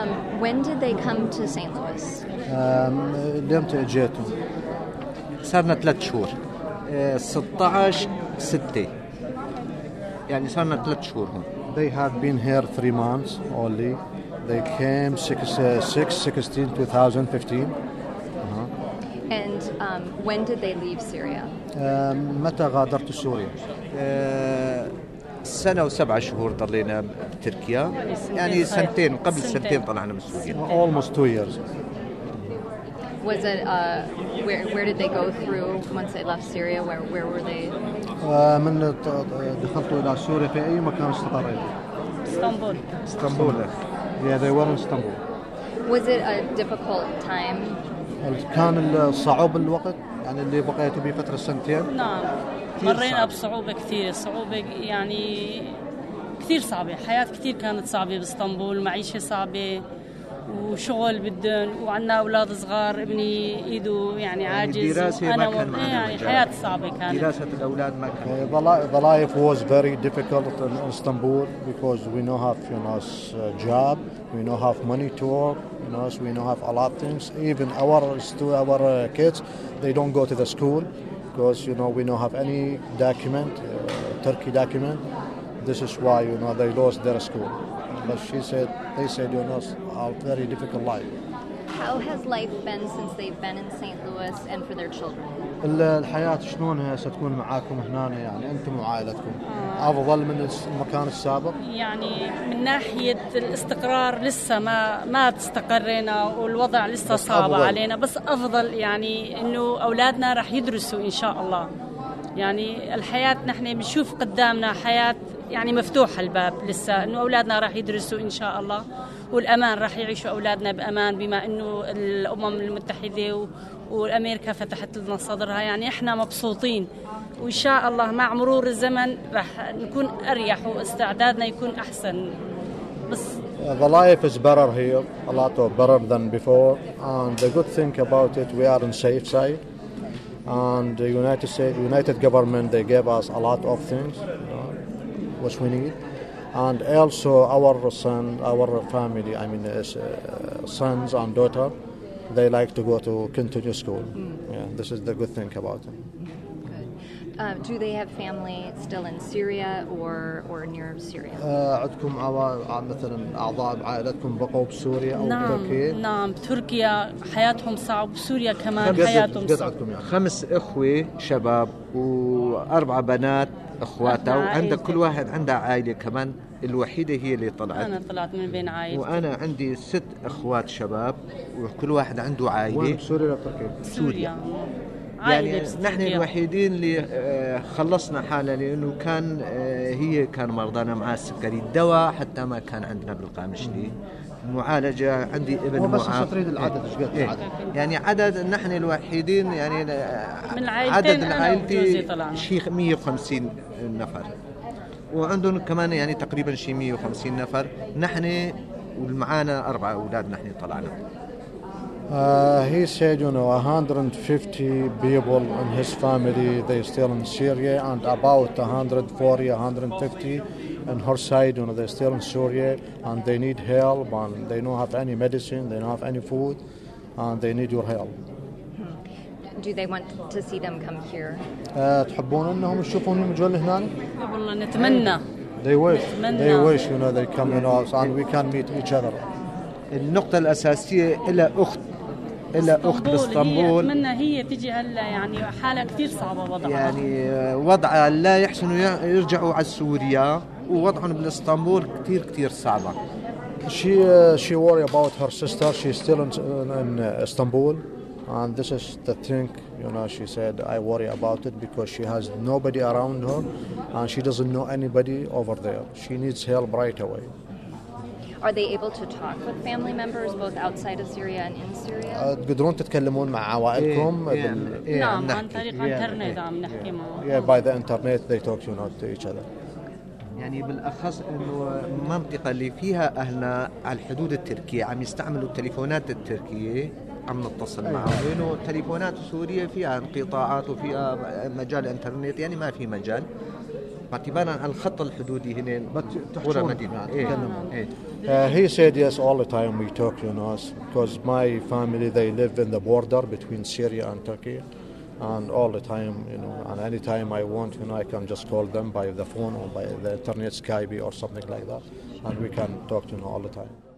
When did they come to St. Louis? لمتى اجيتوا؟ صارنا 3 شهور. 16/6 يعني صارنا 3 شهور هون. They have been here 3 months only. They came 6/16/2015. And when did they leave Syria? متى غادرت سوريا؟ سنة و7 شهور ضلينا بتركيا، يعني سنتين قبل سنتين طلعنا من سوريا. Almost 2 years. Was it where did they go through once they left Syria? Where were they? من دخلت إلى سوريا في أي مكان استقريت؟ اسطنبول. Yeah, they were in Istanbul. Was it a difficult time? كان صعوب الوقت يعني اللي بقيتوا به فترة سنتين؟ نعم مرينا بصعوبة كثير، صعوبة يعني كثير صعبة، حياة كثير كانت صعبة باسطنبول، معيشة صعبة وشغل بدن، وعندنا أولاد صغار، ابني إيده يعني عاجز، دراسة ما كان يعني حياة صعبة كانت. دراسة الأولاد ما كان. The life was very difficult in Istanbul because we don't have job, we don't have money to work, so we don't have a lot of things. Even our kids, they don't go to the school because we don't have any document, Turkey document. This is why they lost their school. But they said a very difficult life. How has life been since they've been in St. Louis and for their children? الحياة شلون ستكون معاكم هنا يعني أنتم وعائلتكم؟ أفضل من المكان السابق؟ يعني من ناحية الاستقرار لسه ما استقرينا والوضع لسه صعب علينا، بس أفضل يعني إنه أولادنا رح يدرسوا إن شاء الله. يعني الحياة نحن بنشوف قدامنا حياة يعني مفتوحة الباب لسه، إنه أولادنا راح يدرسوا إن شاء الله، والأمان راح يعيشوا أولادنا بأمان، بما إنه الأمم المتحدة والأمريكا فتحت لنا صدرها. يعني إحنا مبسوطين، وإن شاء الله مع مرور الزمن راح نكون أريح واستعدادنا يكون أحسن. بس The life is better here, a lot better than before, and the good thing about it, we are in safe side. And the United government, they gave us a lot of things, which we need. And also our family, sons and daughter, they like to go to continue school. Yeah, this is the good thing about it. Do they have family still in Syria or near Syria? عندكم مثلا أعضاء بعائلتكم بقوا بسوريا أو بتركيا؟ نعم بتركيا حياتهم صعبة، بسوريا كمان حياتهم صعبة. يعني 5 إخوة شباب و4 بنات أخواتها، وعندك كل واحد عنده عائلة كمان. الوحيدة هي اللي طلعت. أنا طلعت من بين عائلتي. وأنا عندي 6 أخوات شباب وكل واحد عنده عائلة. وين بسوريا ولا بتركيا؟ سوريا. يعني نحن الوحيدين اللي خلصنا حالنا، لأنه كان مرضانا مع السكري، الدواء حتى ما كان عندنا بالقامشلي، معالجة. عندي ابن بس تريد العدد ايش قد العدد؟ يعني عدد نحن الوحيدين يعني من عدد عائلتي شيء 150 نفر، وعندهم كمان يعني تقريبا شيء 150 نفر. نحن ومعانا 4 أولاد نحن طلعنا. He said, 150 people in his family, they still in Syria, and about 140, 150 in her side, they're still in Syria, and they need help, and they don't have any medicine, they don't have any food, and they need your help. Do they want to see them come here? تحبون انهم يشوفون يجون هنا؟ والله نتمنى. They wish, they come and we can meet each other. النقطة الأساسية إلى أخت باسطنبول. أتمنى هي تيجي هلا، يعني حالة كثير صعبة وضعها. يعني وضعها لا يحسنوا يرجعوا على سوريا، ووضعهم باسطنبول كثير صعبة. She worry about her sister. She's still in Istanbul, and this is the thing. She said, I worry about it because she has nobody around her, and she doesn't know anybody over there. She needs help right away. Are they able to talk with family members both outside of Syria and in Syria? تقدرون تتكلمون مع عوائلكم؟ نعم عن طريق الانترنت عم نحكي معهم. Yeah, by the internet they talk to each other. يعني بالأخص إنه المنطقة اللي فيها أهلنا على الحدود التركية عم يستعملوا التليفونات التركية، عم نتصل معهم، لأنه التليفونات سوريا فيها انقطاعات وفيها مجال إنترنت، يعني ما في مجال. باعتبارا على الخط الحدودي هنا ولا مدينة. He said yes all the time we talk, because my family, they live in the border between Syria and Turkey, and all the time, and any time I want, I can just call them by the phone or by the internet, Skype or something like that, and we can talk, all the time.